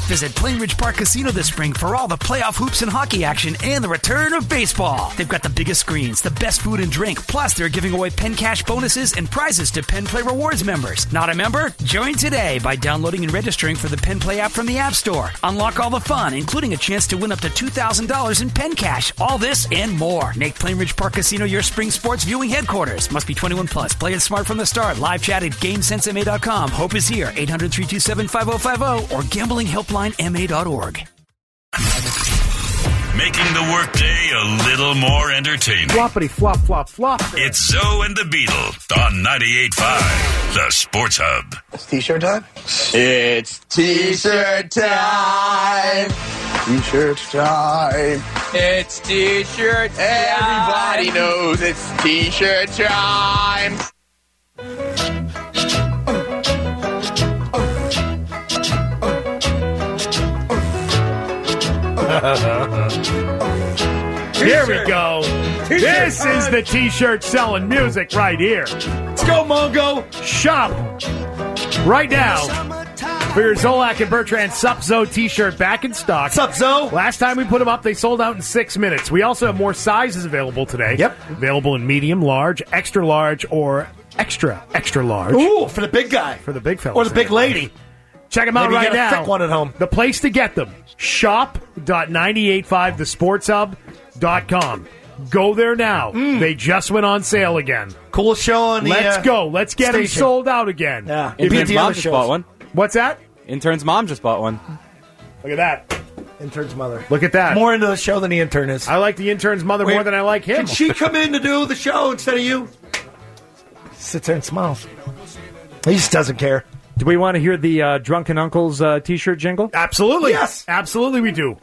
Visit Plainridge Park Casino this spring for all the playoff hoops and hockey action and the return of baseball. They've got the biggest screens, the best food and drink, plus they're giving away Penn Cash bonuses and prizes to Penn Play Rewards members. Not a member? Join today by downloading and registering for the Penn Play app from the App Store. Unlock all the fun, including a chance to win up to $2,000 in Penn Cash. All this and more. Make Plainridge Park Casino your spring sports viewing headquarters. Must be 21 plus. Play it smart from the start. Live chat at GameSenseMA.com. Hope is here. 800-327-5050 or gamblinghelplinema.org. Making the workday a little more entertaining. Floppity flop flop flop. It's Zoe and the Beetle on 98.5, the Sports Hub. It's T-shirt time? It's T-shirt time. T-shirt time. It's T-shirt time. Everybody knows it's T-shirt time. Here we go. This is the T-shirt selling music right here. Let's go, Mongo. Shop right now for your Zolak and Bertrand Sup Zo T-shirt back in stock. Sup Zo? Last time we put them up, they sold out in 6 minutes. We also have more sizes available today. Yep. Available in medium, large, extra large, or extra large. Ooh, for the big guy. For the big fella. Or the big lady. Check them out Maybe right you got a now. thick one at home. The place to get them, shop.985thesportshub.com. Go there now. They just went on sale again. Coolest show on the Let's go. Let's get them sold out again. Yeah. Intern's mom just bought one. What's that? Intern's mom just bought one. Look at that. Intern's mother. Look at that. More into the show than the intern is. I like the intern's mother more than I like him. Can she come in to do the show instead of you? Sits there and smiles. He just doesn't care. Do we want to hear the Drunken Uncle's T-shirt jingle? Absolutely. Yes. Absolutely we do.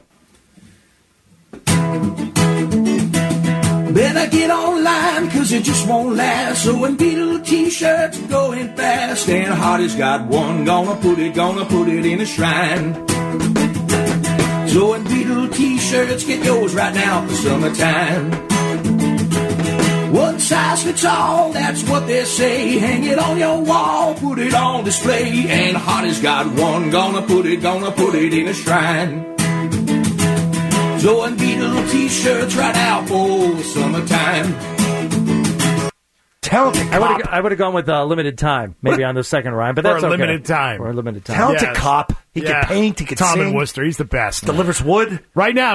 Better get online, cause it just won't last. So when Beetle T-shirts are going fast, and Hardy's got one, gonna put it in a shrine. So when Beetle T-shirts, get yours right now for summertime. One size fits all, that's what they say. Hang it on your wall, put it on display. And Hardy's got one, gonna put it in a shrine. Zoe and Beetle T-shirts right out for summertime. Talented cop. I would have gone with limited time, maybe on the second rhyme, but that's For a okay. limited time. For a limited time. Talented cop. He can paint, he can Tom sing. in Worcester, he's the best. Delivers wood. Right now,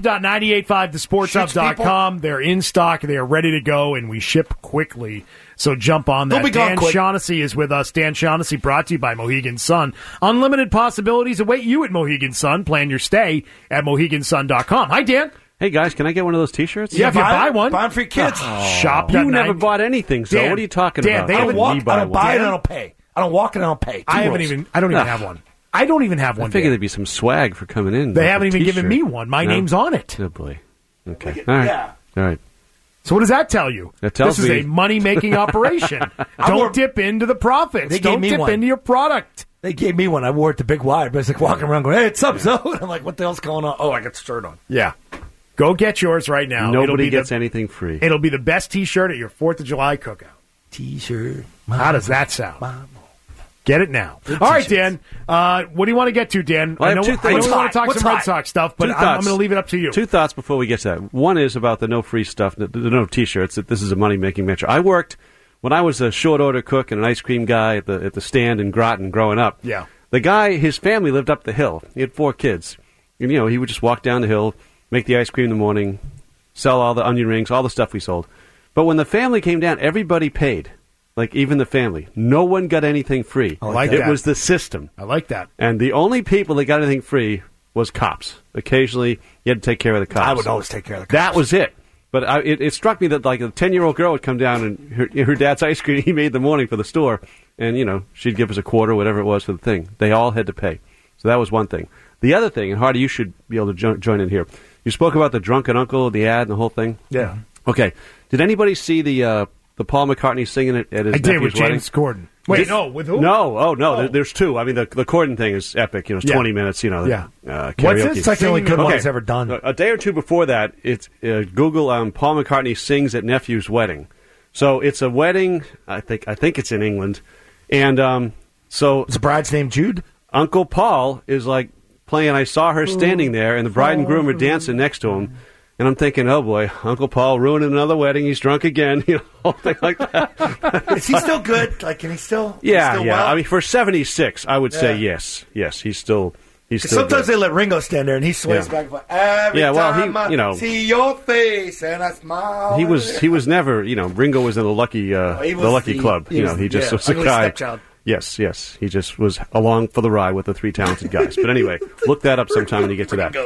shop.985thesportshub.com. They're in stock, they are ready to go, and we ship quickly. So jump on that. They'll be gone Dan quick. Shaughnessy is with us. Dan Shaughnessy brought to you by Mohegan Sun. Unlimited possibilities await you at Mohegan Sun. Plan your stay at mohegansun.com. Hi, Dan. Hey, guys, can I get one of those T-shirts? Yeah, if you buy one. Buy them for your kids. Shop. You never bought anything, so what are you talking Dan, about? they I don't haven't- walk, me I buy don't one. buy it, Dan? I don't pay. I don't walk and I don't pay. I don't even have one. I don't even have one. I figured Dan. there'd be some swag for coming in. They like haven't a even given T-shirt. me one. My No? name's on it. Oh, boy. Okay. All right. Yeah. All right. So what does that tell you? That tells this is me- a money-making operation. Don't dip into the profits. They gave Don't me dip one. into your product. They gave me one. I wore it to Big Wide, but it's like walking around going, hey, it's up, Zoe. I'm like, what the hell's going on? Oh, I got the shirt on. Yeah. Go get yours right now. Nobody gets anything free. It'll be the best T-shirt at your 4th of July cookout. T-shirt. How does that sound? Get it now. All right, Dan. What do you want to get to, Dan? Well, I have two I things. know we want to talk What's some Red hot? Sox stuff, but Two I'm thoughts. going to leave it up to you. Two thoughts before we get to that. One is about the no free stuff, the no T-shirts. That this is a money-making venture. I worked when I was a short-order cook and an ice cream guy at the stand in Groton growing up. Yeah. The guy, his family lived up the hill. He had 4 kids. And, he would just walk down the hill, make the ice cream in the morning, sell all the onion rings, all the stuff we sold. But when the family came down, everybody paid. Like, even the family. No one got anything free. I like it that. was the system. I like that. And the only people that got anything free was cops. Occasionally, you had to take care of the cops. I would always take care of the cops. That was it. But it struck me that, like, a 10-year-old girl would come down and her dad's ice cream he made in the morning for the store, and, she'd give us a quarter, whatever it was, for the thing. They all had to pay. So that was one thing. The other thing, and Hardy, you should be able to join in here. You spoke about the drunken uncle, the ad, and the whole thing. Yeah. Okay. Did anybody see the Paul McCartney singing it at his I did nephew's with wedding? James Corden. Wait, no, with who? No, Oh. There's 2. I mean, the Corden thing is epic. It's Yeah. 20 minutes. Yeah. Karaoke. What's this? It's like the only good one he's ever done. A day or two before that, it's Google Paul McCartney sings at nephew's wedding. So it's a wedding. I think it's in England, and so Is the bride's name Jude? Uncle Paul is like playing. I saw her standing there, and the bride and groom are dancing next to him. And I'm thinking, oh boy, Uncle Paul ruining another wedding. He's drunk again. Whole thing like that. Is he still good? Like, can he still? Yeah, still yeah. well? I mean, for 76, I would say yes. Yes, he's still. Sometimes good. they let Ringo stand there, and he sways back and forth. Every time I see your face, and I smile. He was never, Ringo was in the lucky club. He just was a guy. Stepchild. Yes. He just was along for the ride with the three talented guys. But anyway, look that up sometime when you get to that.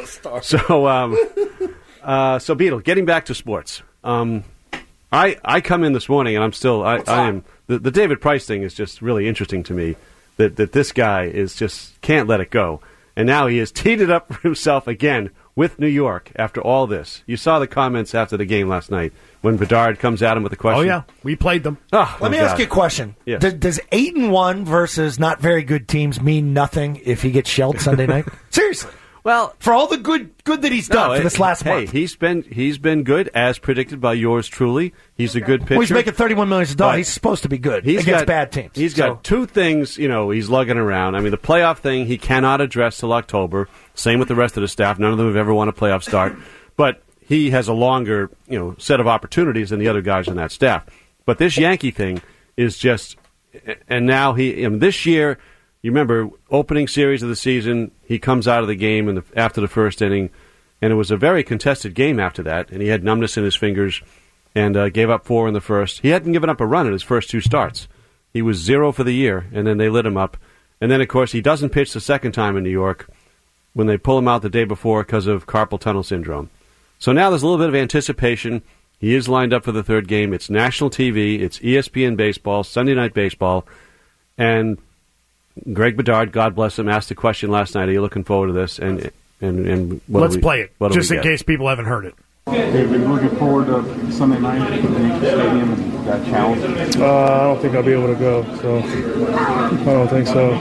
So Beetle, getting back to sports. I come in this morning, and I am the David Price thing is just really interesting to me. That this guy is just can't let it go. And now he has teed it up for himself again with New York after all this. You saw the comments after the game last night when Bedard comes at him with a question. Oh, yeah. We played them. Let me ask you a question. Yes. Does 8-1 versus not very good teams mean nothing if he gets shelled Sunday night? Seriously. Well, for all the good that he's done for this last month. He's been good as predicted by yours truly. He's a good pitcher. Well, he's making $31 million. He's supposed to be good against bad teams. He's got two things, he's lugging around. I mean, the playoff thing he cannot address till October. Same with the rest of the staff. None of them have ever won a playoff start. But he has a longer, set of opportunities than the other guys on that staff. But this Yankee thing is just, and now this year. You remember, opening series of the season, he comes out of the game after the first inning, and it was a very contested game after that, and he had numbness in his fingers and gave up 4 in the first. He hadn't given up a run in his first 2 starts. He was 0 for the year, and then they lit him up. And then, of course, he doesn't pitch the second time in New York when they pull him out the day before because of carpal tunnel syndrome. So now there's a little bit of anticipation. He is lined up for the third game. It's national TV. It's ESPN baseball, Sunday Night Baseball, and Greg Bedard, God bless him, asked the question last night. Are you looking forward to this? And let's play it, just in case people haven't heard it. David, looking forward to Sunday night at the Yankee Stadium and that challenge? I don't think I'll be able to go, so I don't think so.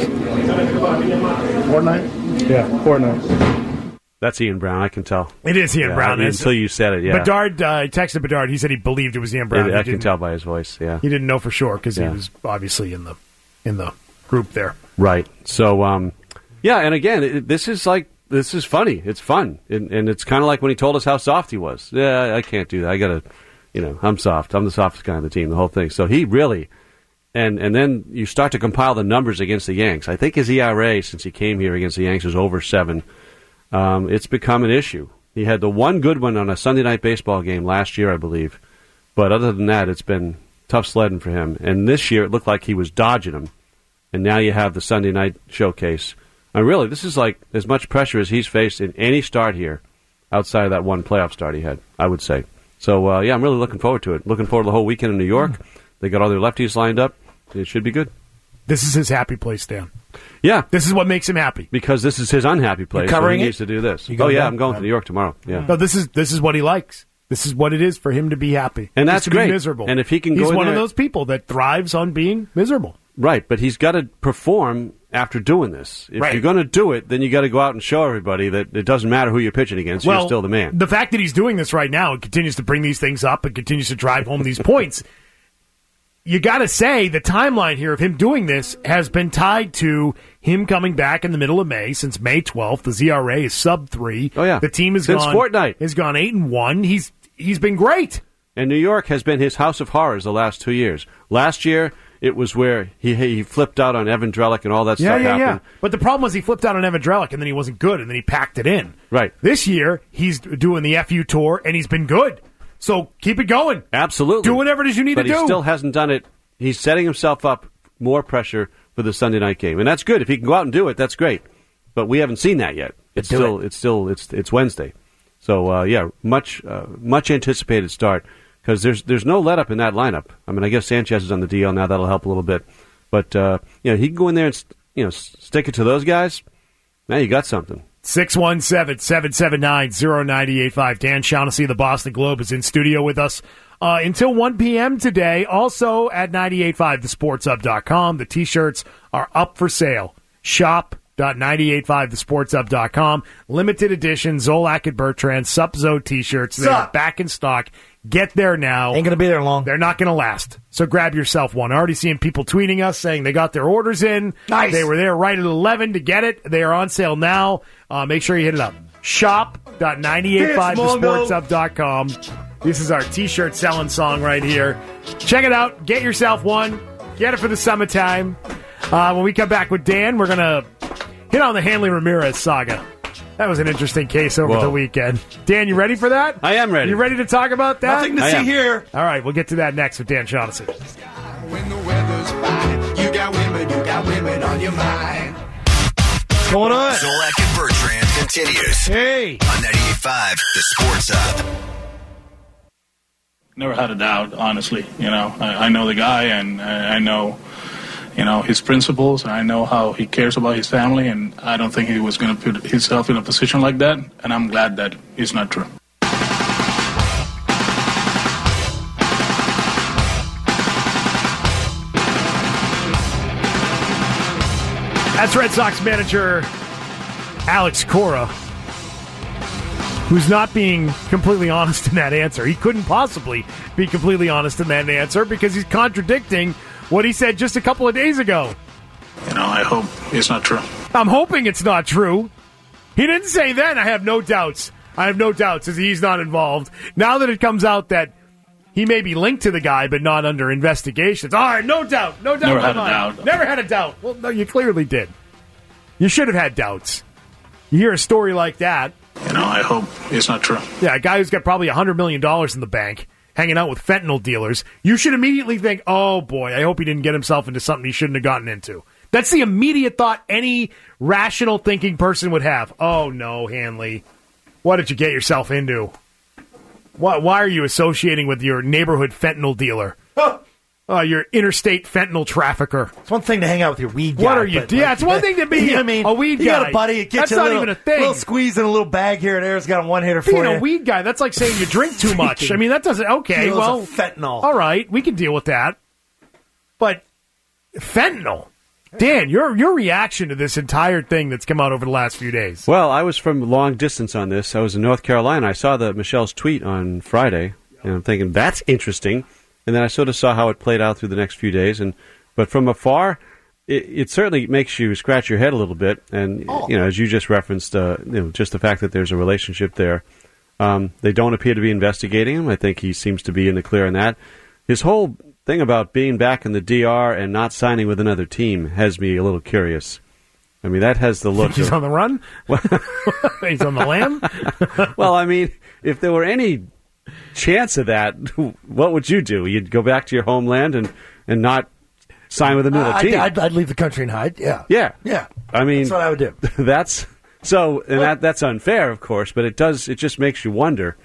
Fortnite? Yeah, Fortnite. That's Ian Brown, I can tell. It is Ian Brown. Until you said it, yeah. Bedard, texted Bedard. He said he believed it was Ian Brown. I can tell by his voice, yeah. He didn't know for sure because he was obviously in the group there. Right. So, and again, this is funny. It's fun. And it's kind of like when he told us how soft he was. Yeah, I can't do that. I got to, I'm soft. I'm the softest guy on the team, the whole thing. So he really, and then you start to compile the numbers against the Yanks. I think his ERA since he came here against the Yanks is over 7. It's become an issue. He had the one good one on a Sunday Night Baseball game last year, I believe. But other than that, it's been tough sledding for him. And this year, it looked like he was dodging him. And now you have the Sunday night showcase. And really, this is like as much pressure as he's faced in any start here outside of that one playoff start he had, I would say. So, I'm really looking forward to it. Looking forward to the whole weekend in New York. They got all their lefties lined up. It should be good. This is his happy place, Dan. Yeah. This is what makes him happy. Because this is his unhappy place. You're covering so he needs to do this. I'm going to New York tomorrow. Yeah. No, this is what he likes. This is what it is for him to be happy. And that's great. Be miserable. And if he can He's go one there, of those people that thrives on being miserable. Right, but he's got to perform after doing this. If you're going to do it, then you got to go out and show everybody that it doesn't matter who you're pitching against. You're still the man. The fact that he's doing this right now and continues to bring these things up and continues to drive home these points, you got to say the timeline here of him doing this has been tied to him coming back in the middle of May. Since May 12th, the ZRA is sub 3. Oh yeah, the team has since fortnight has gone 8-1. He's been great. And New York has been his house of horrors the last 2 years. Last year, it was where he flipped out on Evan Drellick and all that stuff happened. Yeah. But the problem was he flipped out on Evan Drellick and then he wasn't good and then he packed it in. Right. This year, he's doing the FU tour and he's been good. So keep it going. Absolutely. Do whatever it is you need to do. But he still hasn't done it. He's setting himself up more pressure for the Sunday night game. And that's good. If he can go out and do it, that's great. But we haven't seen that yet. It's Wednesday. So, much anticipated start. Because there's no let up in that lineup. I mean, I guess Sanchez is on the DL now. That'll help a little bit. But, he can go in there and, stick it to those guys. Now you got something. 617-779-0985. Dan Shaughnessy of the Boston Globe is in studio with us until 1 p.m. today. Also at 98.5, thesportshub.com. The T-shirts are up for sale. Shop shop.985thesportsup.com. Limited edition Zolak and Bertrand Sup-Zo t-shirts. They're back in stock. Get there now. Ain't going to be there long. They're not going to last. So grab yourself one. Already seeing people tweeting us saying they got their orders in. Nice. They were there right at 11 to get it. They are on sale now. Make sure you hit it up. Shop.985thesportsup.com. This is our t-shirt selling song right here. Check it out. Get yourself one. Get it for the summertime. When we come back with Dan, we're going to hit on the Hanley Ramirez saga. That was an interesting case over the weekend. Dan, you ready for that? I am ready. You ready to talk about that? Nothing to see here. All right, we'll get to that next with Dan Shaughnessy. When the weather's fine, you got women on your mind. What's going on? Zolak and Bertrand continues. Hey. On 98.5, The Sports Up. Never had a doubt, honestly. I know the guy, and I know, his principles, and I know how he cares about his family, and I don't think he was going to put himself in a position like that, and I'm glad that it's not true. That's Red Sox manager Alex Cora, who's not being completely honest in that answer. He couldn't possibly be completely honest in that answer because he's contradicting what he said just a couple of days ago. I hope it's not true. I'm hoping it's not true. He didn't say then, I have no doubts. I have no doubts as he's not involved. Now that it comes out that he may be linked to the guy but not under investigations. All right, no doubt. No doubt. Never had a doubt. Never had a doubt. Well, no, you clearly did. You should have had doubts. You hear a story like that. I hope it's not true. Yeah, a guy who's got probably $100 million in the bank, hanging out with fentanyl dealers. You should immediately think, oh boy, I hope he didn't get himself into something he shouldn't have gotten into. That's the immediate thought any rational thinking person would have. Oh no, Hanley, what did you get yourself into? Why are you associating with your neighborhood fentanyl dealer? Your interstate fentanyl trafficker. It's one thing to hang out with your weed guy. What are you? It's one thing to be a weed guy. You got a buddy. It gets that's not even a thing. Little squeeze in a little bag here and there. It's got a one-hitter for you. Being a weed guy, that's like saying you drink too much. I mean, that doesn't... Okay, Kilos well... of fentanyl. All right, we can deal with that. But fentanyl... Dan, your reaction to this entire thing that's come out over the last few days. Well, I was from long distance on this. I was in North Carolina. I saw Michelle's tweet on Friday, and I'm thinking, that's interesting. And then I sort of saw how it played out through the next few days. But from afar, it certainly makes you scratch your head a little bit. And, as you just referenced, just the fact that there's a relationship there. They don't appear to be investigating him. I think he seems to be in the clear on that. His whole thing about being back in the DR and not signing with another team has me a little curious. I mean, that has the look He's on the run? He's on the lam? Well, I mean, if there were any chance of that, what would you do? You'd go back to your homeland and not sign with another team? I'd leave the country and hide, yeah. Yeah. I mean... That's what I would do. That's unfair, of course, but it just makes you wonder.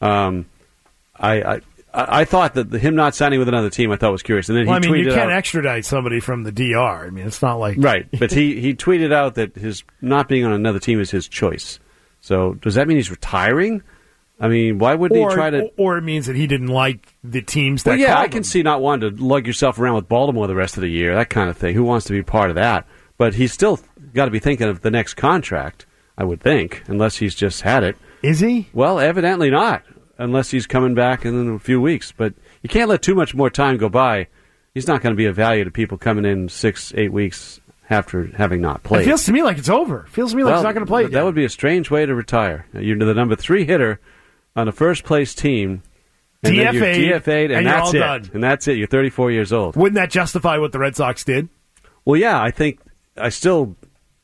I thought that him not signing with another team, I thought was curious. And then he tweeted you can't out, extradite somebody from the DR. I mean, it's not like... Right, but he tweeted out that his not being on another team is his choice. So does that mean he's retiring? I mean, why wouldn't he try to... Or it means that he didn't like the teams that called him. I can see not wanting to lug yourself around with Baltimore the rest of the year, that kind of thing. Who wants to be part of that? But he's still got to be thinking of the next contract, I would think, unless he's just had it. Is he? Well, evidently not, unless he's coming back in a few weeks. But you can't let too much more time go by. He's not going to be of value to people coming in 6-8 weeks after having not played. It feels to me like it's over. It feels to me like he's not going to play again. That would be a strange way to retire. You're the number 3 hitter on a first-place team, and then you're DFA'd, and that's it. Done. And that's it. You're 34 years old. Wouldn't that justify what the Red Sox did? Well, yeah, I think I still,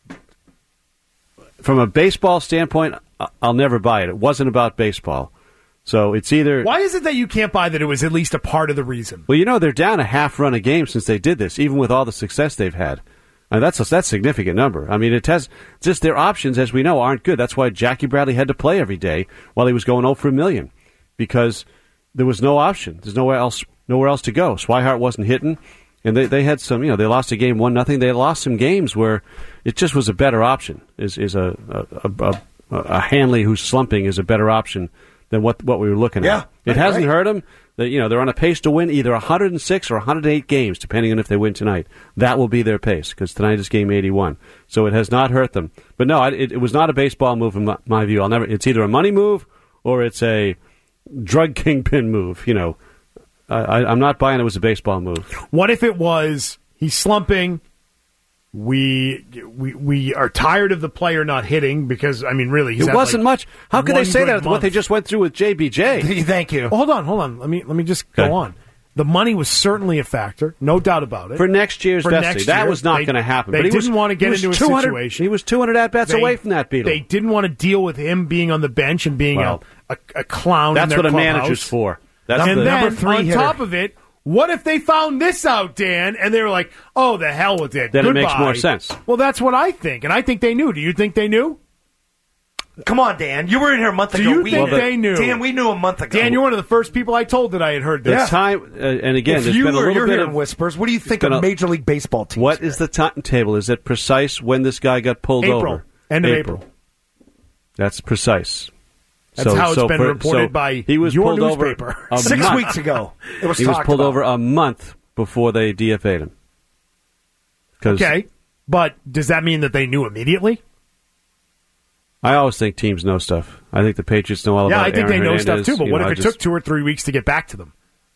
from a baseball standpoint, I'll never buy it. It wasn't about baseball. So it's either... Why is it that you can't buy that it was at least a part of the reason? Well, they're down a half run a game since they did this, even with all the success they've had. And that's a significant number. I mean, it has just their options, as we know, aren't good. That's why Jackie Bradley had to play every day while he was going 0 for a million, because there was no option. There's nowhere else to go. Swihart wasn't hitting, and they had some. They lost a game 1-0. They lost some games where it just was a better option. Is a Hanley who's slumping is a better option than what we were looking Yeah, at. It right, hasn't right. hurt them. They're on a pace to win either 106 or 108 games, depending on if they win tonight. That will be their pace, because tonight is game 81. So it has not hurt them. But no, it was not a baseball move in my view. It's either a money move or it's a drug kingpin move. I'm not buying it was a baseball move. What if it was he's slumping? We are tired of the player not hitting because, really, he's it had, wasn't much. How could they say that with month. what they just went through with JBJ? Thank you. Well, hold on. Let me just go on. The money was certainly a factor, no doubt about it. For next year's For destiny. next That year, was not going to happen. They But didn't want to get into a situation. He was 200 at-bats away from that, Beetle. They didn't want to deal with him being on the bench and being a clown. That's in their what a clubhouse. manager's for. That's And the then, number 3 on hitter. top of it, what if they found this out, Dan, and they were like, oh, the hell with it. Then Goodbye. it makes more sense. Well, that's what I think, and I think they knew. Do you think they knew? Come on, Dan. You were in here a month ago. Do you We think knew. they knew? Dan, we knew a month ago. Dan, you're one of the first people I told that I had heard this. The time, and again, if there's you been a were, little you're bit hearing of whispers. What do you think been of a- Major League Baseball teams? What is the timetable? Is it precise when this guy got pulled over? End of April. That's precise. That's how it's been reported by he was your pulled newspaper. over a 6 month. weeks ago. It was He was talked pulled about. over a month before they DFA'd him. Okay, but does that mean that they knew immediately? I always think teams know stuff. I think the Patriots know all Yeah, about I think Aaron they know Hernandez. stuff too, but what if it just- took 2 or 3 weeks to get back to them?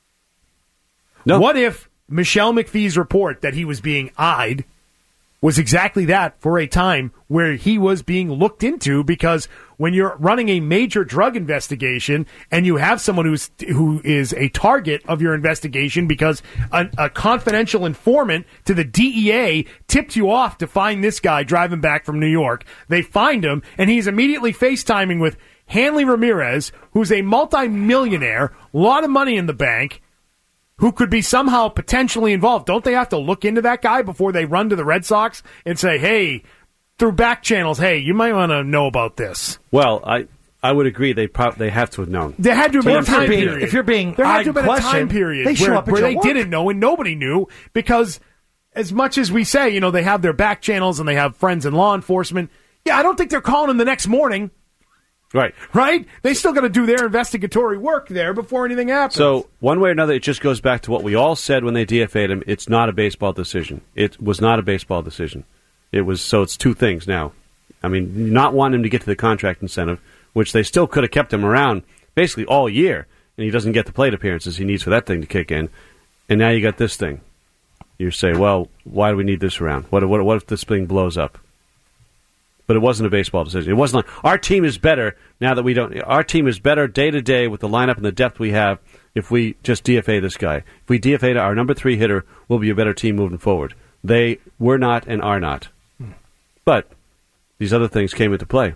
No. What if Michelle McPhee's report that he was being eyed was exactly that for a time where he was being looked into? Because when you're running a major drug investigation and you have someone who is a target of your investigation because a confidential informant to the DEA tipped you off to find this guy driving back from New York, they find him and he's immediately FaceTiming with Hanley Ramirez, who's a multimillionaire, a lot of money in the bank, who could be somehow potentially involved. Don't they have to look into that guy before they run to the Red Sox and say, hey, through back channels, hey, you might want to know about this? Well, I would agree they have to have known. There had to have been a If you're time being- period. if you're being there had to have been a questioned, time period they show where, up at where your they work. didn't know and nobody knew, because as much as we say, they have their back channels and they have friends in law enforcement, yeah, I don't think they're calling them the next morning. Right. Right? They still got to do their investigatory work there before anything happens. So, one way or another, it just goes back to what we all said when they DFA'd him. It's not a baseball decision. It was not a baseball decision. So it's two things now. Not wanting him to get to the contract incentive, which they still could have kept him around basically all year, and he doesn't get the plate appearances he needs for that thing to kick in. And now you got this thing. You say, well, why do we need this around? What if this thing blows up? But it wasn't a baseball decision. It wasn't like, our team is better now that we don't. Our team is better day to day with the lineup and the depth we have if we just DFA this guy. If we DFA our number 3 hitter, we'll be a better team moving forward. They were not and are not. But these other things came into play.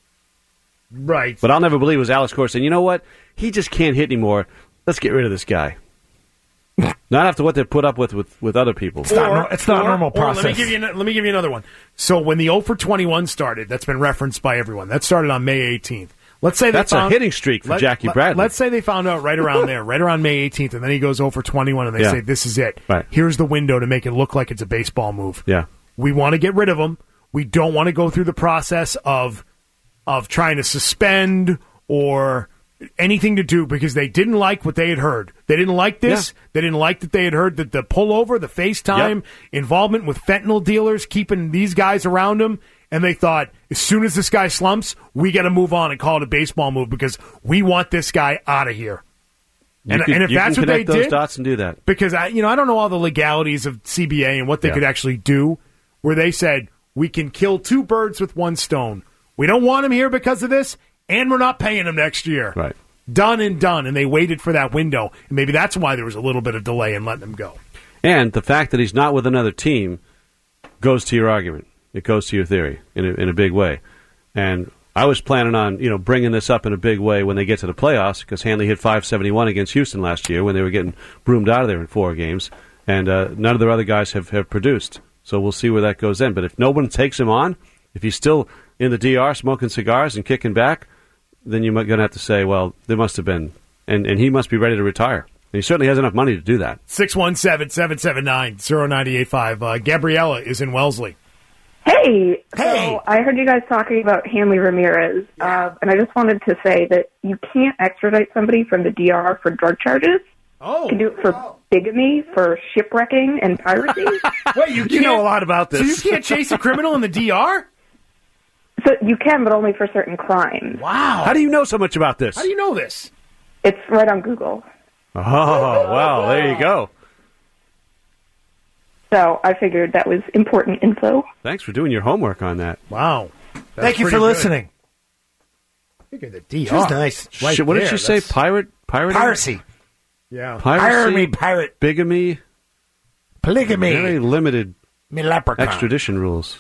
Right. But I'll never believe it was Alex Cora saying, you know what? He just can't hit anymore. Let's get rid of this guy. Not after what they put up with other people. It's not a normal process. Let me give you another one. So when the 0 for 21 started, that's been referenced by everyone. That started on May 18th. Let's say that's a hitting streak for Jackie Bradley. Let's say they found out right around there, right around May 18th, and then he goes 0 for 21, and they say this is it. Right. Here's the window to make it look like it's a baseball move. Yeah. We want to get rid of him. We don't want to go through the process of trying to suspend or anything to do, because they didn't like what they had heard. They didn't like this. Yeah. They didn't like that they had heard that the pullover, the FaceTime, involvement with fentanyl dealers, keeping these guys around him. And they thought, as soon as this guy slumps, we got to move on and call it a baseball move because we want this guy out of here. And if that's what they did, those did, dots and do that. Because I don't know all the legalities of CBA and what they could actually do, where they said we can kill 2 birds with 1 stone. We don't want him here because of this, and we're not paying him next year. Right. Done and done, and they waited for that window, and maybe that's why there was a little bit of delay in letting him go. And the fact that he's not with another team goes to your argument. It goes to your theory in a big way. And I was planning on bringing this up in a big way when they get to the playoffs, because Hanley hit .571 against Houston last year when they were getting broomed out of there in 4 games, and none of their other guys have produced. So we'll see where that goes in. But if no one takes him on, if he's still in the DR smoking cigars and kicking back, then you're going to have to say, well, there must have been, and he must be ready to retire. And he certainly has enough money to do that. 617-779-0985. Gabriella is in Wellesley. Hey, so I heard you guys talking about Hanley Ramirez, and I just wanted to say that you can't extradite somebody from the DR for drug charges. Oh. You can do it for bigamy, for shipwrecking, and piracy. Wait, You know a lot about this. So you can't chase a criminal in the DR? So you can, but only for certain crimes. Wow. How do you know so much about this? How do you know this? It's right on Google. Oh, wow. There you go. So I figured that was important info. Thanks for doing your homework on that. Wow. Thank you for listening. Figure the DR. She was nice. Shit, what did she say? Piracy? Yeah. Piracy, pirate. Bigamy. Polygamy. Very limited Me leprechaun. extradition rules.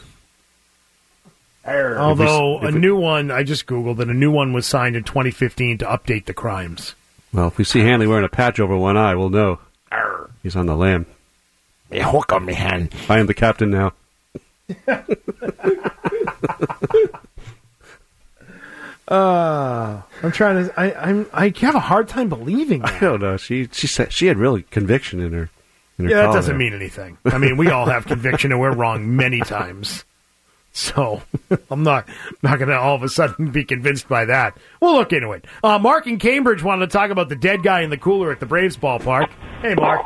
Although a new one, I just Googled it, a new one was signed in 2015 to update the crimes. Well, if we see Hanley wearing a patch over one eye, we'll know. He's on the lam. A hook on me hand. I am the captain now. I'm trying to. I have a hard time believing that. I don't know. She said she had really conviction in her. Yeah, that doesn't mean anything. I mean, we all have conviction, and we're wrong many times. So I'm not going to all of a sudden be convinced by that. We'll look into it. Mark in Cambridge wanted to talk about the dead guy in the cooler at the Braves ballpark. Hey, Mark.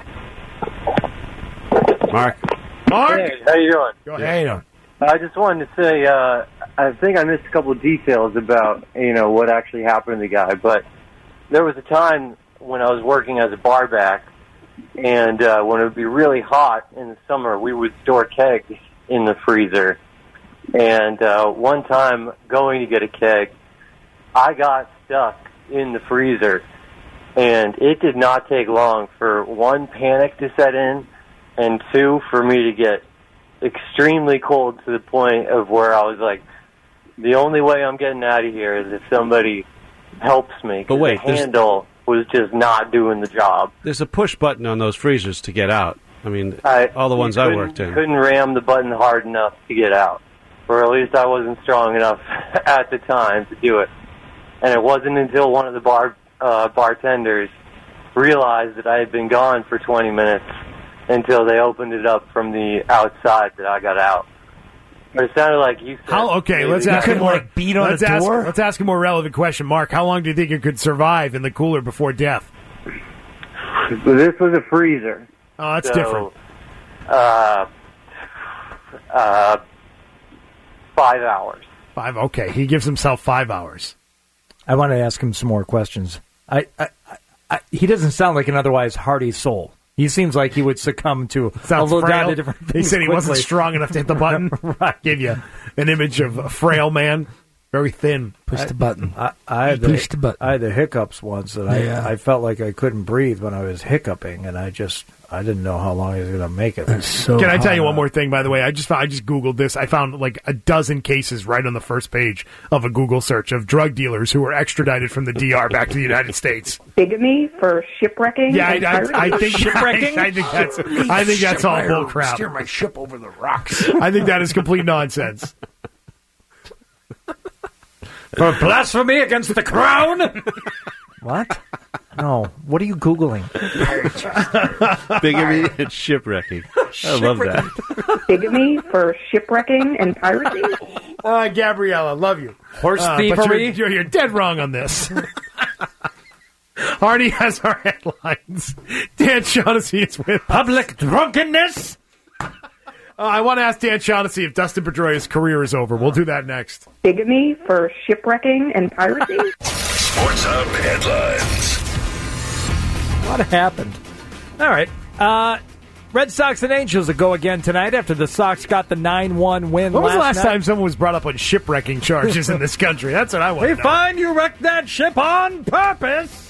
Mark. Hey, how you doing? Go ahead. How you doing? I just wanted to say, I think I missed a couple of details about, what actually happened to the guy, but there was a time when I was working as a bar back, and when it would be really hot in the summer, we would store kegs in the freezer. And one time, going to get a keg, I got stuck in the freezer, and it did not take long for one, panic to set in, and two, for me to get extremely cold to the point of where I was like, the only way I'm getting out of here is if somebody helps me. But wait, the handle was just not doing the job. There's a push button on those freezers to get out. I mean, all the ones I worked in. Couldn't ram the button hard enough to get out. Or at least I wasn't strong enough at the time to do it. And it wasn't until one of the bartenders realized that I had been gone for 20 minutes until they opened it up from the outside that I got out. But it sounded like you said... Let's ask him more. Let's ask a more relevant question. Mark, how long do you think it could survive in the cooler before death? This was a freezer. Oh, that's different. 5 hours. Okay. He gives himself 5 hours. I want to ask him some more questions. He doesn't sound like an otherwise hardy soul. He seems like he would succumb to a little frail. of different things. He said he quickly. wasn't strong enough to hit the button. Right. Give you an image of a frail man, very thin. Push the button. I had the hiccups once, and Yeah. I felt like I couldn't breathe when I was hiccuping, and I didn't know how long I was going to make it. Can I tell you one more thing, by the way? I just Googled this. I found like a dozen cases right on the first page of a Google search of drug dealers who were extradited from the DR back to the United States. Bigamy for shipwrecking? Yeah, and I think shipwrecking? I think that's all bull crap. Steer my ship over the rocks. I think that is complete nonsense. For blasphemy against the crown? What? No. What are you Googling? Bigamy and shipwrecking. I love that. Bigamy for shipwrecking and piracy? Gabriella, love you. Horse But thievery? you're dead wrong on this. Hardy has our headlines. Dan Shaughnessy is with Public drunkenness? I want to ask Dan Shaughnessy if Dustin Pedroia's career is over. We'll do that next. Bigamy for shipwrecking and piracy? Sports Hub headlines. What happened? All right. Red Sox and Angels will go again tonight after the Sox got the 9-1 win When was the last night. time someone was brought up on shipwrecking charges in this country? That's what I want We to know. find you wrecked that ship on purpose.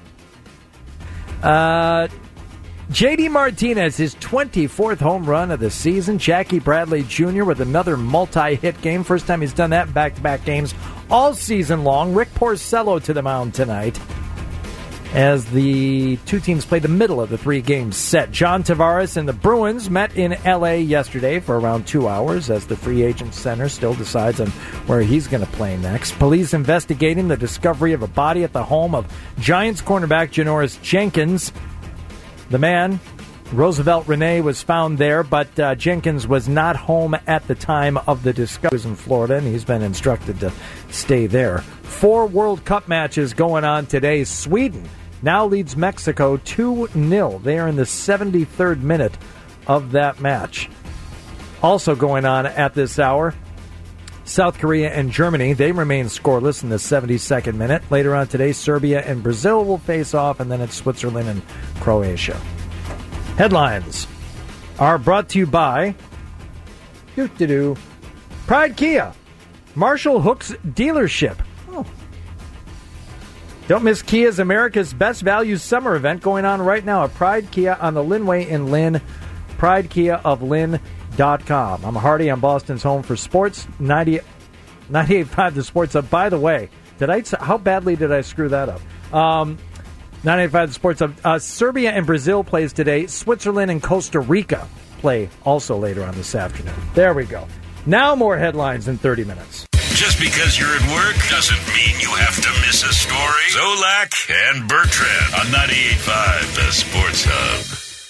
J.D. Martinez, his 24th home run of the season. Jackie Bradley Jr. with another multi-hit game. First time he's done that in back-to-back games all season long. Rick Porcello to the mound tonight as the two teams play the middle of the three-game set. John Tavares and the Bruins met in L.A. yesterday for around 2 hours as the free agent center still decides on where he's going to play next. Police investigating the discovery of a body at the home of Giants cornerback Janoris Jenkins. The man Roosevelt Renee was found there, but Jenkins was not home at the time of the discovery. He was in Florida, and he's been instructed to stay there. 4 World Cup matches going on today. Sweden now leads Mexico 2-0. They are in the 73rd minute of that match. Also going on at this hour, South Korea and Germany, they remain scoreless in the 72nd minute. Later on today, Serbia and Brazil will face off, and then it's Switzerland and Croatia. Headlines are brought to you by Pride Kia, Marshall Hook's dealership. Don't miss Kia's America's Best Value Summer event going on right now at Pride Kia on the Linway in Lynn, pridekiaoflynn.com. I'm Hardy. I'm Boston's home for sports. 98.5 The Sports Hub. By the way, how badly did I screw that up? 98.5 The Sports Hub. Serbia and Brazil plays today. Switzerland and Costa Rica play also later on this afternoon. There we go. Now more headlines in 30 minutes. Just because you're at work doesn't mean you have to miss a story. Zolak and Bertrand on 98.5 The Sports Hub.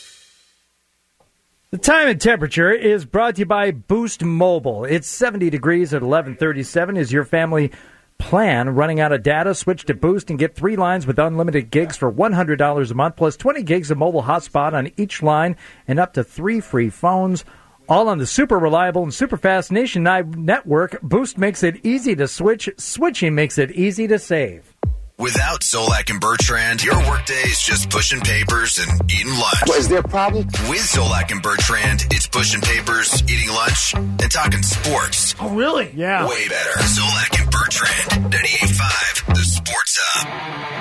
The time and temperature is brought to you by Boost Mobile. It's 70 degrees at 11:37. Is your family plan running out of data? Switch to Boost and get 3 lines with unlimited gigs for $100 a month, plus 20 gigs of mobile hotspot on each line and up to 3 free phones. All on the super reliable and super fast nationwide network. Boost makes it easy to switch. Switching makes it easy to save. Without Zolak and Bertrand, your workday is just pushing papers and eating lunch. What, is there a problem? With Zolak and Bertrand, it's pushing papers, eating lunch, and talking sports. Oh, really? Yeah. Way better. Zolak and Bertrand, 98.5 The Sports Hub.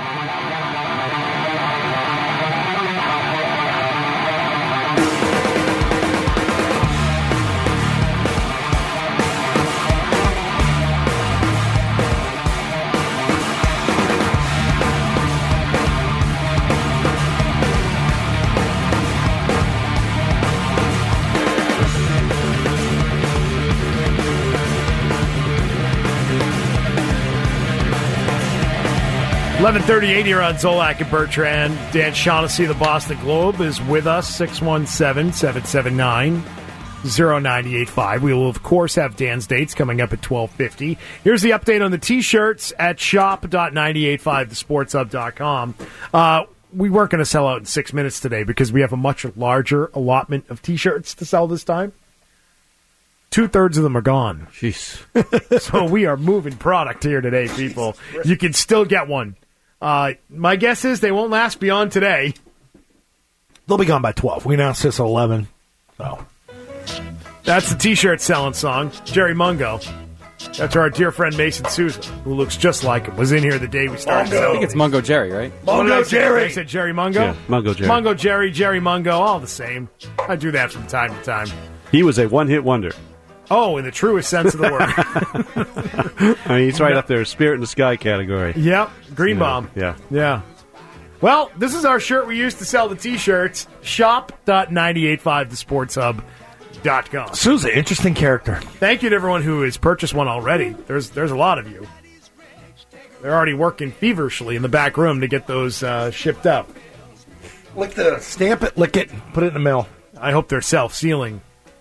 11:38 here on Zolak and Bertrand. Dan Shaughnessy, the Boston Globe, is with us, 617-779-0985. We will, of course, have Dan's dates coming up at 12:50. Here's the update on the T-shirts at shop.985thesportshub.com. We weren't going to sell out in 6 minutes today because we have a much larger allotment of T-shirts to sell this time. 2/3 of them are gone. Jeez. So we are moving product here today, people. You can still get one. My guess is they won't last beyond today. They'll be gone by 12. We announced this at 11. So that's the T-shirt selling song. Jerry Mungo. That's our dear friend Mason Souza, who looks just like him. Was in here the day we started. I think it's Mungo Jerry, right? Mungo Jerry. I said Jerry Mungo? Yeah, Mungo Jerry. Mungo Jerry, Jerry Mungo, all the same. I do that from time to time. He was a one-hit wonder. Oh, in the truest sense of the word. I mean, he's right up there, Spirit in the Sky category. Yep, Green Bomb. Yeah. Yeah. Well, this is our shirt we used to sell the T-shirts. Shop.985thesportshub.com. Sousa, interesting character. Thank you to everyone who has purchased one already. There's a lot of you. They're already working feverishly in the back room to get those shipped out. Stamp it, lick it, put it in the mail. I hope they're self-sealing.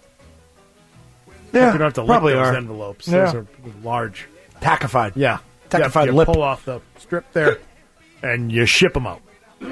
Yeah, you don't have to lick probably those are. envelopes. Yeah. Those are large. Tackified. Yeah. Tackified you lip. pull off the strip there, and you ship them out.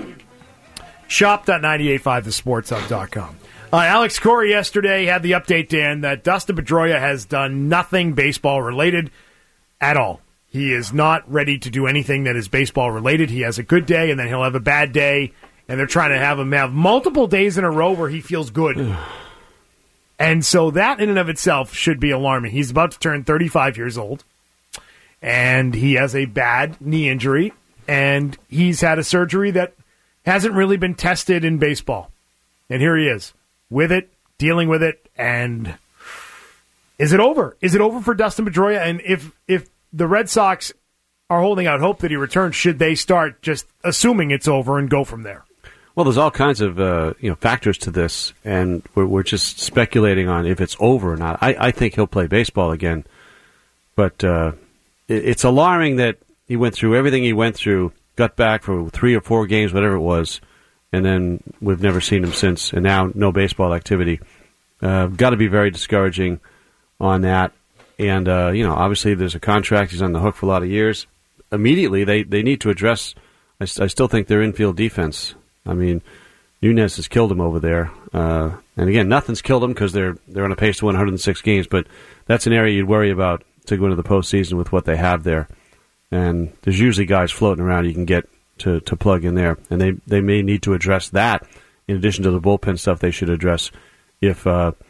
Shop.985thesportshub.com. Alex Corey yesterday had the update, Dan, that Dustin Pedroia has done nothing baseball-related at all. He is not ready to do anything that is baseball-related. He has a good day, and then he'll have a bad day, and they're trying to have him have multiple days in a row where he feels good. And so that in and of itself should be alarming. He's about to turn 35 years old, and he has a bad knee injury, and he's had a surgery that hasn't really been tested in baseball. And here he is, with it, dealing with it, and is it over? Is it over for Dustin Pedroia? And if the Red Sox are holding out hope that he returns, should they start just assuming it's over and go from there? Well, there's all kinds of factors to this, and we're just speculating on if it's over or not. I think he'll play baseball again, but it's alarming that he went through everything he went through, got back for 3 or 4 games, whatever it was, and then we've never seen him since, and now no baseball activity. Got to be very discouraging on that. And, obviously there's a contract. He's on the hook for a lot of years. Immediately, they need to address, I still think, their infield defense. I mean, Nunez has killed him over there. And again, nothing's killed him because they're on a pace to win 106 games, but that's an area you'd worry about to go into the postseason with what they have there. And there's usually guys floating around you can get to plug in there. And they may need to address that in addition to the bullpen stuff they should address if,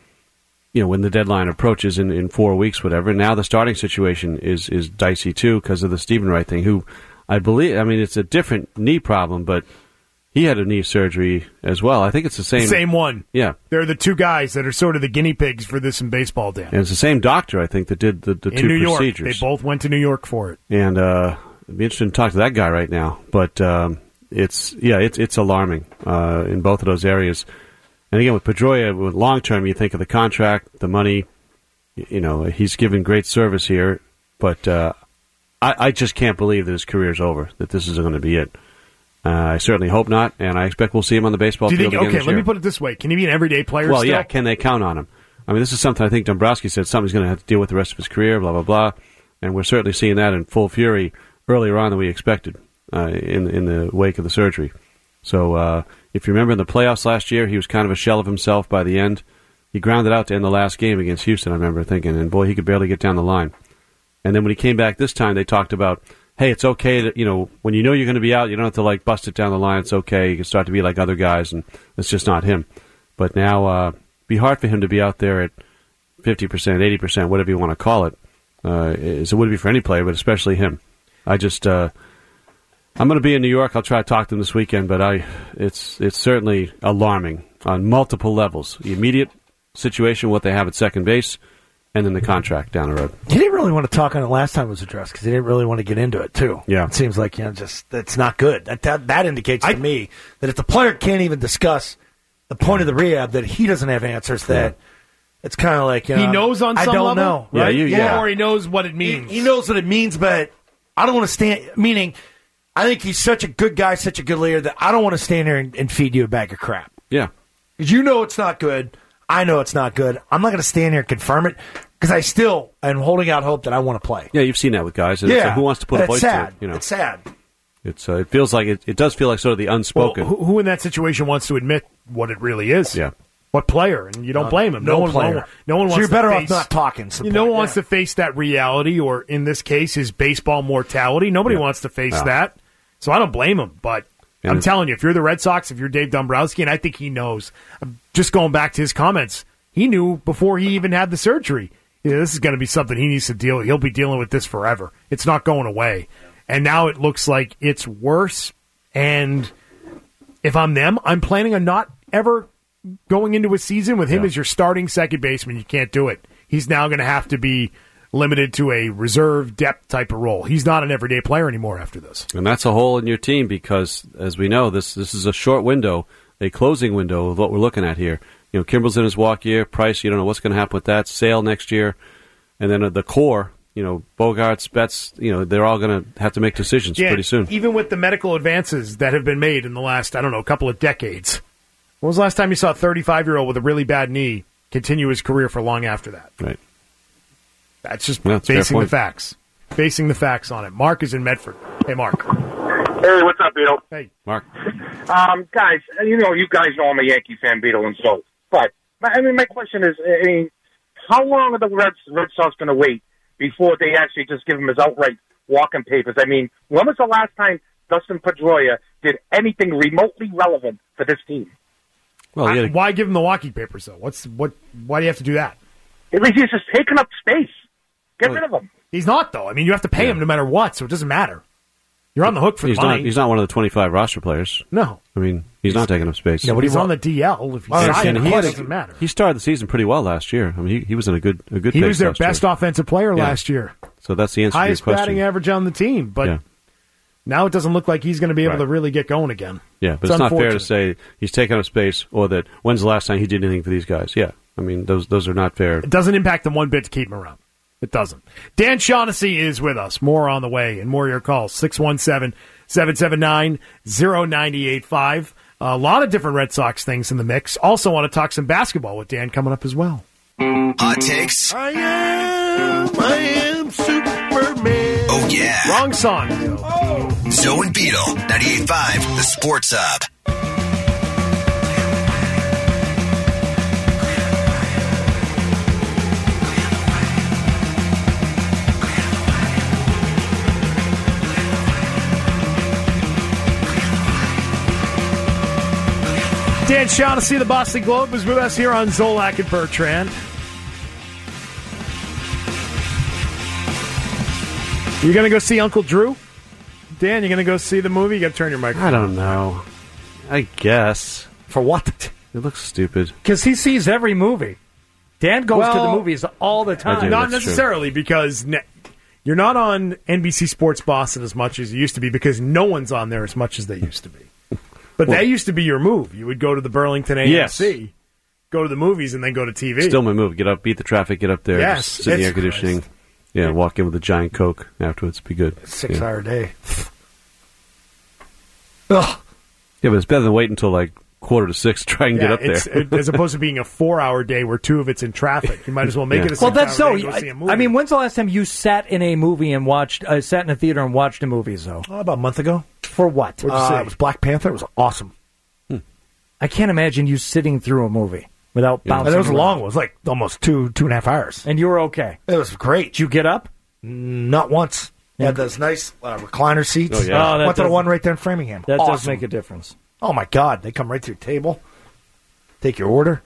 when the deadline approaches in 4 weeks, whatever. Now the starting situation is dicey, too, because of the Stephen Wright thing, who I believe, it's a different knee problem, but he had a knee surgery as well. I think it's the same. Same one. Yeah. They're the two guys that are sort of the guinea pigs for this in baseball, Dan. And it's the same doctor, I think, that did the two New York. procedures. They both went to New York for it. And it'd be interesting to talk to that guy right now. But it's alarming in both of those areas. And again, with Pedroia, with long term, you think of the contract, the money. He's given great service here, but I just can't believe that his career is over. That this is going to be it. I certainly hope not, and I expect we'll see him on the baseball field again this year. Okay, let me put it this way: can he be an everyday player? Well, still? yeah. Can they count on him? This is something I think Dombrowski said. Something he's going to have to deal with the rest of his career. Blah blah blah. And we're certainly seeing that in full fury earlier on than we expected in the wake of the surgery. So if you remember in the playoffs last year, he was kind of a shell of himself by the end. He grounded out to end the last game against Houston, I remember thinking, and boy, he could barely get down the line. And then when he came back this time, they talked about, hey, it's okay to, when you're going to be out, you don't have to bust it down the line. It's okay. You can start to be like other guys, and it's just not him. But now, be hard for him to be out there at 50%, 80%, whatever you want to call it, as it would be for any player, but especially him. I just, I'm going to be in New York. I'll try to talk to him this weekend, but it's certainly alarming on multiple levels. The immediate situation, what they have at second base, and then the contract down the road. He didn't really want to talk on it last time it was addressed because he didn't really want to get into it, too. Yeah. It seems like, that's not good. That indicates to me that if the player can't even discuss the point of the rehab, that he doesn't have answers, that it's kind of like, he knows on some level? I don't know. Right? Yeah, or he knows what it means. He knows what it means, but I don't want to stand, meaning I think he's such a good guy, such a good leader, that I don't want to stand there and feed you a bag of crap. Yeah. Because you know it's not good. I know it's not good. I'm not going to stand here and confirm it because I still am holding out hope that I want to play. Yeah, you've seen that with guys. It's Yeah. like, who wants to put a voice to it? It's sad. It feels like it does feel like sort of the unspoken. Well, who in that situation wants to admit what it really is? Yeah. What player? And you don't blame him. No player. No one wants So you're better to off face, not talking. No one wants to face that reality, or in this case, his baseball mortality. Nobody wants to face that. So I don't blame him. But I'm telling you, if you're the Red Sox, if you're Dave Dombrowski, and I think he knows, just going back to his comments, he knew before he even had the surgery, this is going to be something he needs to deal with. He'll be dealing with this forever. It's not going away. And now it looks like it's worse. And if I'm them, I'm planning on not ever going into a season with him as your starting second baseman. You can't do it. He's now going to have to be limited to a reserve depth type of role. He's not an everyday player anymore after this. And that's a hole in your team because, as we know, this is a short window, a closing window of what we're looking at here. Kimbrel's in his walk year. Price, you don't know what's going to happen with that. Sale next year. And then the core, Bogarts, Betts, they're all going to have to make decisions pretty soon. Even with the medical advances that have been made in the last, couple of decades. When was the last time you saw a 35-year-old with a really bad knee continue his career for long after that? Right. That's just facing the facts. Facing the facts on it. Mark is in Medford. Hey, Mark. Hey, what's up, Beetle? Hey. Mark. Guys, you guys know I'm a Yankee fan, Beetle, and so. But, my question is, how long are the Red Sox going to wait before they actually just give him his outright walking papers? When was the last time Dustin Pedroia did anything remotely relevant for this team? Well, why give him the walking papers, though? Why do you have to do that? At least he's just taking up space. Get rid of him. He's not, though. You have to pay him no matter what, so it doesn't matter. You're on the hook for the money. He's not one of the 25 roster players. No. He's not taking up space. Yeah, but he's on the DL. If he's it doesn't matter. He started the season pretty well last year. He was in a good pace. He was their best offensive player last year. So that's the answer to your question. Highest batting average on the team, but now it doesn't look like he's going to be able to really get going again. Yeah, but it's not fair to say he's taking up space or that when's the last time he did anything for these guys. Yeah, those are not fair. It doesn't impact them one bit to keep him around. It doesn't. Dan Shaughnessy is with us. More on the way and more of your calls. 617-779-0985. A lot of different Red Sox things in the mix. Also want to talk some basketball with Dan coming up as well. Hot takes. I am Superman. Oh, yeah. Wrong song. Zoe and Beetle, 98.5, the Sports Hub. Dan Shaughnessy, the Boston Globe, is with us here on Zolak and Bertrand. You going to go see Uncle Drew? Dan, you going to go see the movie? You got to turn your microphone. I don't know. I guess. For what? It looks stupid. Because he sees every movie. Dan goes to the movies all the time. Not necessarily, because you're not on NBC Sports Boston as much as you used to be, because no one's on there as much as they used to be. But that used to be your move. You would go to the Burlington AMC, go to the movies, and then go to TV. Still my move. Get up, beat the traffic, get up there, Yes, sit in the air conditioning. Christ. Yeah, walk in with a giant Coke afterwards. Be good. 6-hour day. Ugh. Yeah, but it's better than waiting until like 5:45 to try and get up there. As opposed to being a 4-hour day where 2 of it's in traffic. You might as well make it a 6-hour day and go see a movie. I mean, when's the last time you sat in a movie and sat in a theater and watched a movie, though? About a month ago. For what? It was Black Panther. It was awesome. I can't imagine you sitting through a movie without bouncing. And it was around. long. It was like almost 2.5 hours. And you were okay. It was great. Did you get up? Not once. Yeah, those nice recliner seats. Oh, yeah. Went to the one right there in Framingham. That does Awesome. make a difference. Oh, my God. They come right to your table. Take your order.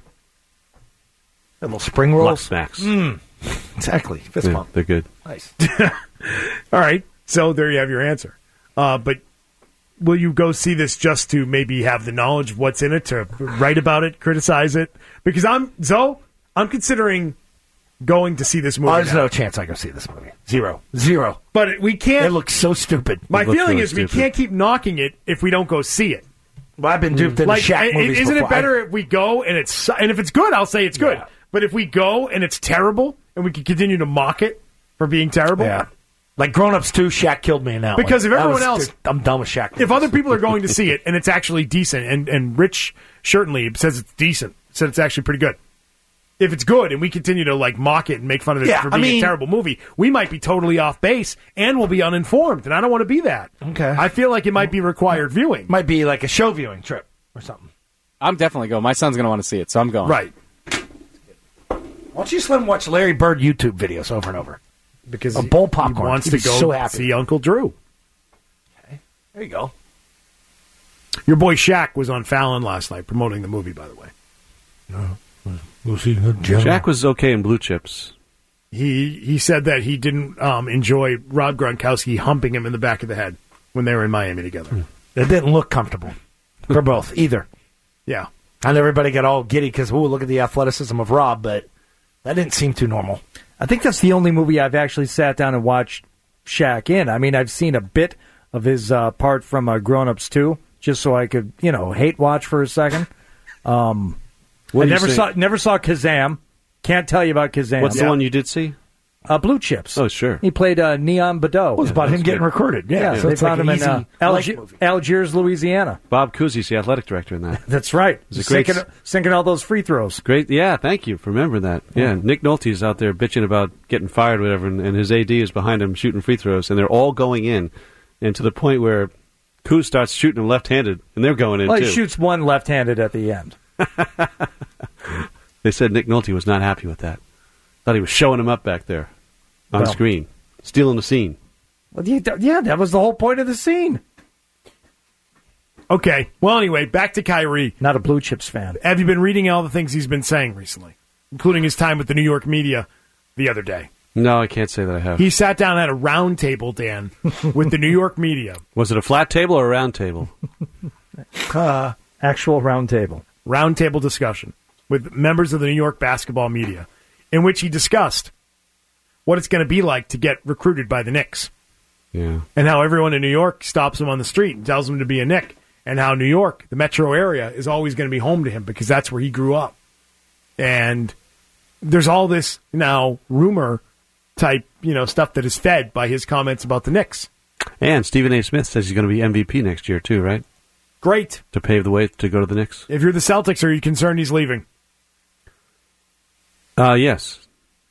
A little spring rolls. Lux snacks. Exactly. Fist bump. They're good. Nice. All right. So there you have your answer. But will you go see this just to maybe have the knowledge of what's in it, to write about it, criticize it? Because I'm considering going to see this movie. There's now. no chance I go see this movie. Zero. But we can't. It looks so stupid. My feeling is we can't keep knocking it if we don't go see it. Well, I've been duped into Shaq movies Isn't before. it better if we go and if it's good, I'll say it's good. Yeah. But if we go and it's terrible and we can continue to mock it for being terrible, Yeah. Like Grown Ups 2, Shaq killed me in that because one. if everyone else, I'm done with Shaq. if other people are going to see it and it's actually decent, and Rich Shirtley says it's decent, said it's actually pretty good. If it's good and we continue to like mock it and make fun of it for being a terrible movie, we might be totally off base and we'll be uninformed, and I don't want to be that. Okay. I feel like it might be required viewing. Might be like a show viewing trip or something. I'm definitely going. My son's going to want to see it, so I'm going. Right. Why don't you just let him watch Larry Bird YouTube videos over and over? Because a bowl popcorn. He wants He'd to be go so happy. see Uncle Drew. There you go. Your boy Shaq was on Fallon last night promoting the movie, by the way. We'll see. Shaq was okay in Blue Chips. He said that he didn't enjoy Rob Gronkowski humping him in the back of the head when they were in Miami together. It didn't look comfortable for both either. Yeah. And everybody got all giddy because, look at the athleticism of Rob, but that didn't seem too normal. I think that's the only movie I've actually sat down and watched Shaq in. I mean, I've seen a bit of his part from Grown Ups 2, just so I could, hate watch for a second. I never saw Kazam. Can't tell you about Kazam. What's the one you did see? Blue Chips. Oh, sure. He played Neon Badeau. It was about him getting recruited. Yeah, so they it's like found him an in easy movie. Algiers, Louisiana. Bob Cousy's the athletic director in that. That's right. It's a great Sinking all those free throws. Great, yeah. Thank you for remembering that. Yeah, Nick Nolte's out there bitching about getting fired, or whatever, and his AD is behind him shooting free throws, and they're all going in, and to the point where Coos starts shooting them left-handed, and they're going in Well, too. he shoots one left-handed at the end. They said Nick Nolte was not happy with that. Thought he was showing him up back there on screen, stealing the scene. Well, yeah, that was the whole point of the scene. Okay. Well, anyway, back to Kyrie. Not a Blue Chips fan. Have you been reading all the things he's been saying recently, including his time with the New York media the other day? No, I can't say that I have. He sat down at a round table, Dan, with the New York media. Was it a flat table or a round table? Actual round table. Round table discussion with members of the New York basketball media, in which he discussed what it's going to be like to get recruited by the Knicks. Yeah. And how everyone in New York stops him on the street and tells him to be a Knick. And how New York, the metro area, is always going to be home to him because that's where he grew up. And there's all this now rumor type, stuff that is fed by his comments about the Knicks. And Stephen A. Smith says he's going to be MVP next year too, right? Great. To pave the way to go to the Knicks. If you're the Celtics, are you concerned he's leaving? Yes.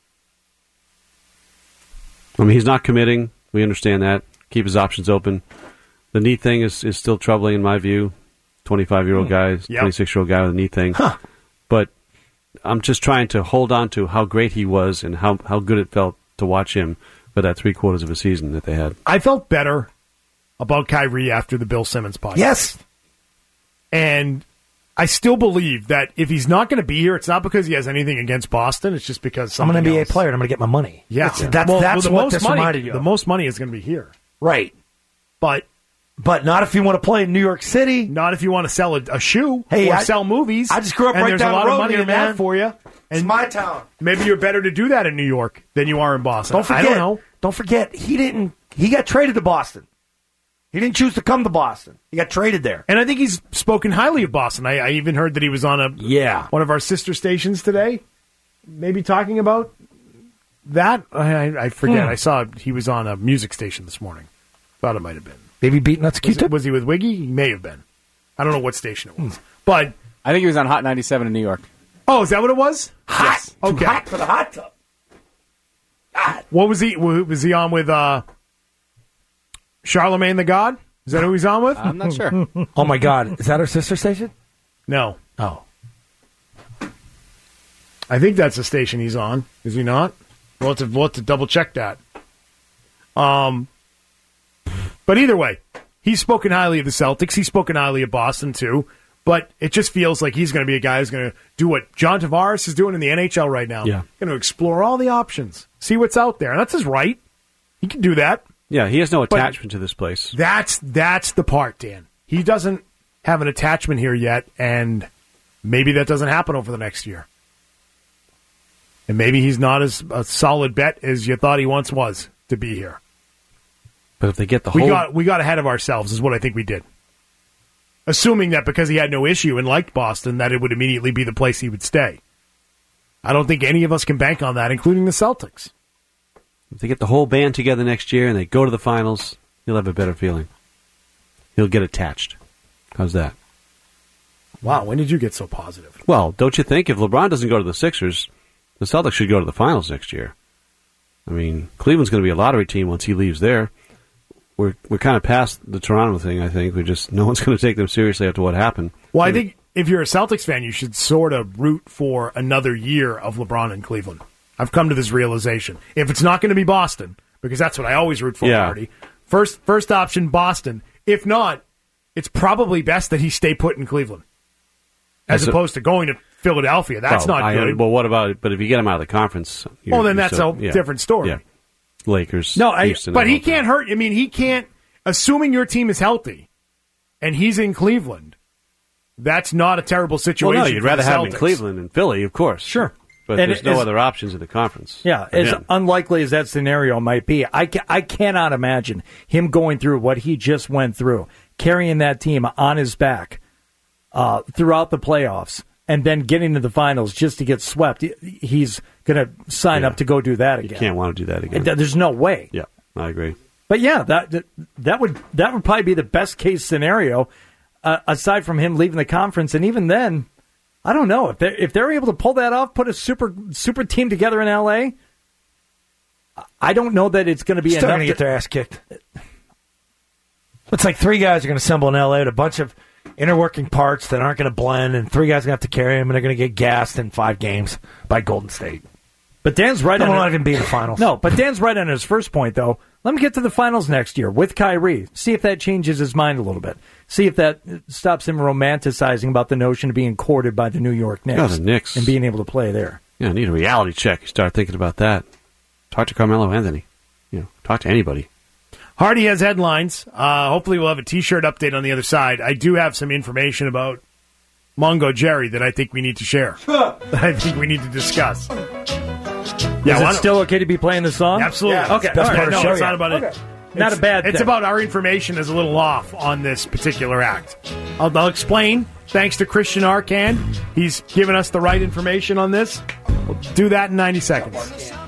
I mean, he's not committing. We understand that. Keep his options open. The knee thing is still troubling in my view. 25-year-old guy, 26-year-old guy with a knee thing. But I'm just trying to hold on to how great he was and how good it felt to watch him for that 3/4 of a season that they had. I felt better about Kyrie after the Bill Simmons podcast. Yes. And I still believe that if he's not going to be here, it's not because he has anything against Boston. It's just because I'm an somebody NBA else. player and I'm going to get my money. Yeah. That's the what most this money, reminded you the of. most money is going to be here. Right. But not if you want to play in New York City. Not if you want to sell a shoe Hey, or sell movies. I just grew up and right there's down a lot the road of money here, in that man. for you. And It's my town. Maybe you're better to do that in New York than you are in Boston. Don't forget. I don't know. Don't forget. He got traded to Boston. He didn't choose to come to Boston. He got traded there. And I think he's spoken highly of Boston. I even heard that he was on one of our sister stations today, maybe talking about that. I forget. I saw he was on a music station this morning. Thought it might have been. Maybe Beat Nuts Q-Tip? Was he with Wiggy? He may have been. I don't know what station it was. But I think he was on Hot 97 in New York. Oh, is that what it was? Hot. Yes. Okay. Too hot for the hot tub. What was he? Was he on with Charlemagne the God? Is that who he's on with? I'm not sure. Oh, my God. Is that our sister station? No. Oh. I think that's the station he's on. Is he not? We'll have to double check that. But either way, he's spoken highly of the Celtics. He's spoken highly of Boston, too. But it just feels like he's going to be a guy who's going to do what John Tavares is doing in the NHL right now. Yeah. Going to explore all the options, see what's out there. And that's his right. He can do that. Yeah, he has no attachment to this place. That's the part, Dan. He doesn't have an attachment here yet, and maybe that doesn't happen over the next year. And maybe he's not as a solid bet as you thought he once was to be here. But if they get the whole... We got ahead of ourselves is what I think we did. Assuming that because he had no issue and liked Boston, that it would immediately be the place he would stay. I don't think any of us can bank on that, including the Celtics. If they get the whole band together next year and they go to the finals, he'll have a better feeling. He'll get attached. How's that? Wow, when did you get so positive? Well, don't you think if LeBron doesn't go to the Sixers, the Celtics should go to the finals next year? I mean, Cleveland's going to be a lottery team once he leaves there. We're kind of past the Toronto thing, I think. No one's going to take them seriously after what happened. Well, I think if you're a Celtics fan, you should sort of root for another year of LeBron in Cleveland. I've come to this realization. If it's not going to be Boston, because that's what I always root for, Marty. First option, Boston. If not, it's probably best that he stay put in Cleveland, as opposed to going to Philadelphia. That's not good. Well, what about it? But if you get him out of the conference... then that's a different story. Yeah. Lakers, Houston. But he can't hurt. I mean, he can't... Assuming your team is healthy, and he's in Cleveland, that's not a terrible situation. Well, no, you'd rather for the have him in Celtics. Cleveland than Philly, of course. Sure. But And there's no other options in the conference. Yeah, for as him. unlikely as that scenario might be, I cannot imagine him going through what he just went through, carrying that team on his back throughout the playoffs, and then getting to the finals just to get swept. He's going to sign up to go do that again. You can't want to do that again. There's no way. Yeah, I agree. But yeah, that would probably be the best case scenario, aside from him leaving the conference. And even then, I don't know if they're able to pull that off, put a super team together in LA. I don't know that it's going to be Still enough going to get their ass kicked. It's like three guys are going to assemble in LA with a bunch of interworking parts that aren't going to blend, and three guys are going to have to carry them, and they're going to get gassed in 5 games by Golden State. But Dan's right. They will not even be in the finals. No, but Dan's right on his first point, though. Let him get to the finals next year with Kyrie. See if that changes his mind a little bit. See if that stops him romanticizing about the notion of being courted by the New York Knicks. Yeah, the Knicks. And being able to play there. Yeah, I need a reality check. You start thinking about that. Talk to Carmelo Anthony. Talk to anybody. Hardy has headlines. Hopefully we'll have a T-shirt update on the other side. I do have some information about Mongo Jerry that I think we need to share. That I think we need to discuss. Is it still okay to be playing the song? Absolutely. Yeah, okay. Best All part right, of the show. It's not about Okay. it. Not a bad It's thing. about our information is a little off on this particular act. I'll explain. Thanks to Christian Arcand. He's given us the right information on this. We'll do that in 90 seconds.